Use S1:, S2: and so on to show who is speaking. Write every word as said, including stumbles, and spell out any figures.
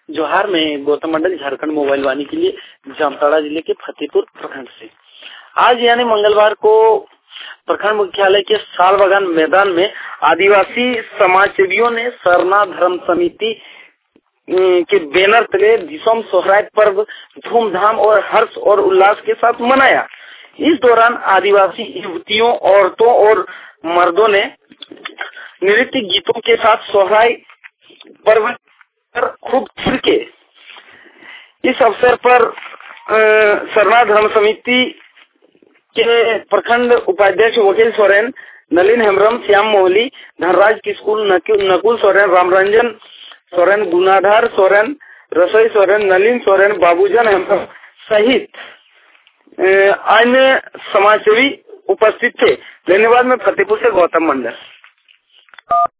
S1: जोहार में गौतम मंडल, झारखंड मोबाइल वाणी के लिए, जामताड़ा जिले के फतेहपुर प्रखंड से। आज यानी मंगलवार को प्रखंड मुख्यालय के साल बागान मैदान में आदिवासी समाज सेवियों ने सरना धर्म समिति के बैनर तले दिसोम सोहराय पर्व धूमधाम और हर्ष और उल्लास के साथ मनाया। इस दौरान आदिवासी युवतियों, औरतों और मर्दों ने नृत्य गीतों के साथ सोहराय पर्व पर खूब थिरके। इस अवसर पर सरना धर्म समिति के प्रखंड उपाध्यक्ष वकील सोरेन, नलिन हेम्ब्रम, श्याम मोहली, धनराज किस्कुल, नकुल सोरेन, रामरंजन सोरेन, गुनाधार सोरेन, रसोई सोरेन, नलिन सोरेन, बाबूजन हेम्ब्रम सहित अन्य समाजसेवी उपस्थित थे। धन्यवाद। मैं फतेहपुर से गौतम मंडल।